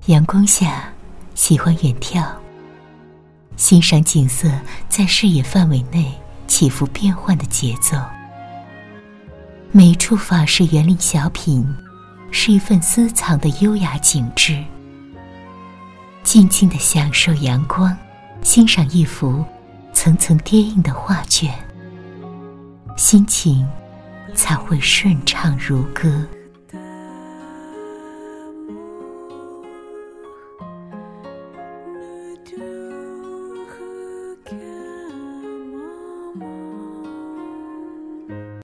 阳光下，喜欢远眺，欣赏景色在视野范围内起伏变换的节奏。每一处法式园林小品，是一份私藏的优雅景致。静静地享受阳光，欣赏一幅层层叠印的画卷，心情才会顺畅如歌。